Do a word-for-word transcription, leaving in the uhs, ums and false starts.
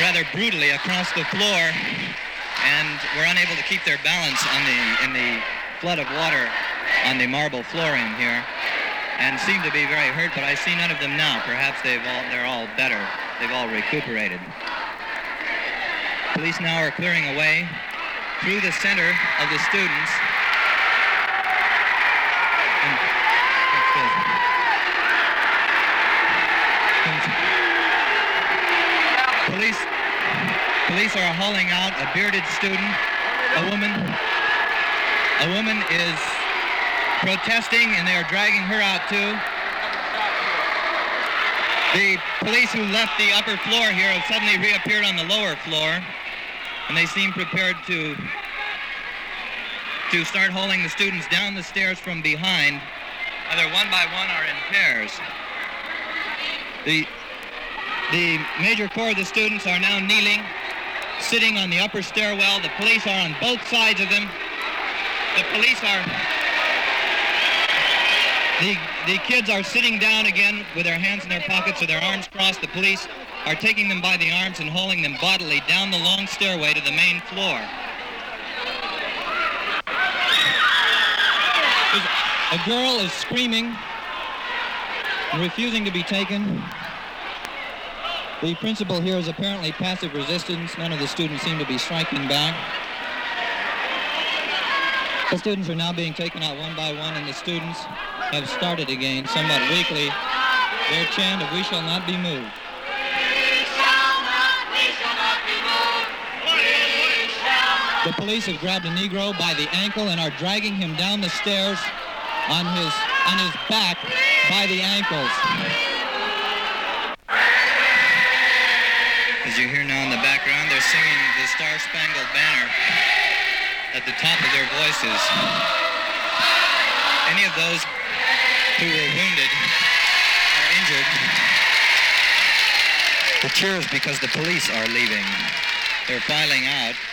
rather brutally across the floor and were unable to keep their balance on the in the flood of water on the marble floor in here, and seem to be very hurt, but I see none of them now. Perhaps they've all, they're all better. They've all recuperated. Police now are clearing away through the center of the students. And, police, police are hauling out a bearded student, a woman. A woman is protesting, and they are dragging her out too. The police who left the upper floor here have suddenly reappeared on the lower floor, and they seem prepared to to start hauling the students down the stairs from behind, either one by one or in pairs. The the major core of the students are now kneeling, sitting on the upper stairwell. The police are on both sides of them. The police are The, the kids are sitting down again with their hands in their pockets with their arms crossed. The police are taking them by the arms and hauling them bodily down the long stairway to the main floor. A girl is screaming and refusing to be taken. The principal here is apparently passive resistance. None of the students seem to be striking back. The students are now being taken out one by one, and the students have started again, somewhat weakly, their chant of "We shall not be moved." We shall not, we shall not be moved. We shall not. The police have grabbed a Negro by the ankle and are dragging him down the stairs on his on his back by the ankles. As you hear now in the background, they're singing the Star Spangled Banner at the top of their voices. Any of those who were wounded or injured, the cheers because the police are leaving. They're filing out.